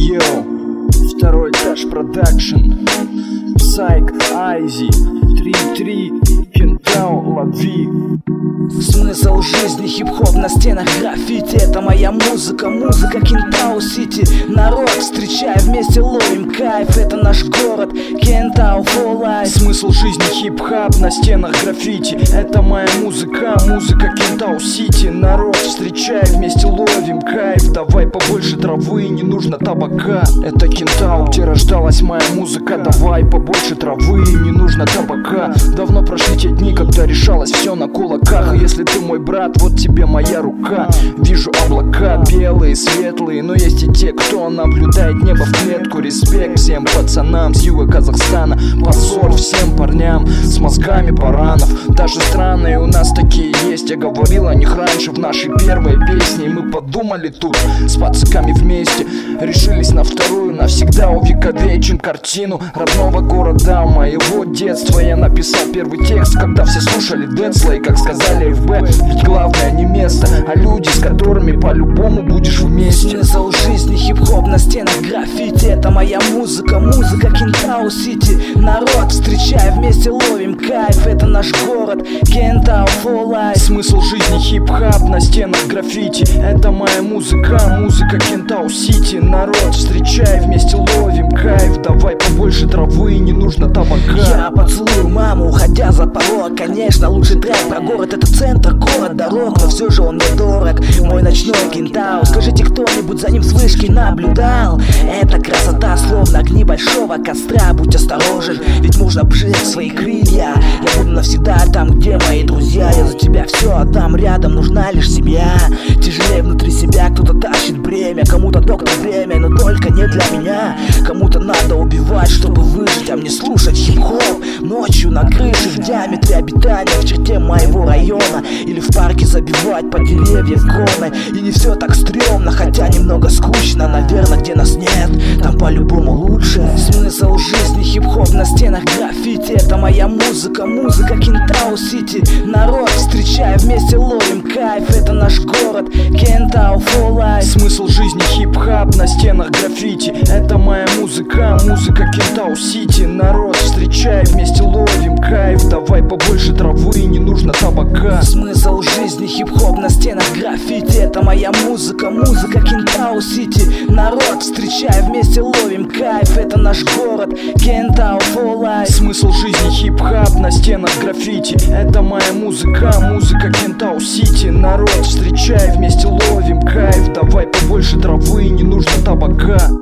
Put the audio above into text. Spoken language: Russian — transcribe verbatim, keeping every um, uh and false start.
Йоу, второй этаж продакшн, Psych, Айзи, три-три, Кентау, Лови. Смысл жизни хип-хоп на стенах граффити. Это моя музыка, музыка Кентау Сити. Народ, встречай, вместе ловим кайф. Это наш город, Кентау for life. Смысл жизни хип-хоп на стенах граффити. Это моя музыка, музыка Кентау Сити. Народ, встречай, вместе ловим кайф. Давай побольше травы, не нужно табака. Это Кентау, где рождалась моя музыка. Давай побольше травы, не нужно табака. Давно прошли те дни, когда решалось все на кулаках. Если ты мой брат, вот тебе моя рука. Вижу облака белые, светлые, но есть и те, кто наблюдает небо в клетку. Респект всем пацанам с юга Казахстана. Позор всем парням с мозгами баранов. Даже странные у нас такие есть. Я говорил о них раньше в нашей первой песне. И мы подумали тут с пацаками вместе. Решились на вторую, навсегда увековечим картину родного города моего детства. Я написал первый текст, когда все слушали Децла. И как сказали эф бэ, ведь главное не место, а люди, с которыми по-любому будешь вместе. Смысл жизни хип-хоп на стенах граффити. Это моя музыка, музыка Кентау Сити. Народ, встречай, вместе ловим кайф. Это наш город, Кентау for life. Смысл жизни хип-хоп на стенах граффити. Это моя музыка, музыка Кентау Сити. Народ, встречай, вместе ловим кайф. Давай побольше травы, не нужно табака. Я поцелую маму, уходя за порог. Конечно, лучший трек про город — это центр, город, дорог. Но все же он мне дорог, мой ночной Кентау. Скажите, кто-нибудь за ним с вышки наблюдал? Это красота, словно огни большого костра. Будь осторожен, ведь можно обжечь свои крылья. Я буду навсегда там, где мои друзья. Я за тебя все отдам, рядом нужна лишь семья. Тяжелее внутри себя, кто-то тащит бремя. Кому-то доктор время, но только не для меня. Кому-то надо убивать, чтобы выжить, а мне слушать хип-хоп ночью на крыше, в диаметре обитания, в черте моего района. Или в парке забивать по деревьям кроной. И не все так стрёмно, хотя немного скучно. Наверное, где нас нет, там по-любому лучше. Смысл жизни хип-хоп на стенах граффити. Это моя музыка, музыка Кентау Сити. Народ, встречай, вместе ловим кайф. Это наш город, Кентау for life. Смысл жизни хип-хоп на стенах граффити. Это моя музыка, музыка Кентау Сити. Народ, встречай, вместе ловим кайф. Давай побольше травы, не нужно табака. Смысл жизни хип-хоп на стенах граффити. Это моя музыка, музыка Кентау Сити. Народ, встречай, вместе ловим кайф. Это наш город, Кентау for life. Смысл жизни хип-хоп на стенах граффити. Это моя музыка, музыка Кентау Сити. Народ, встречай, вместе ловим кайф. Давай побольше травы, не нужно табака.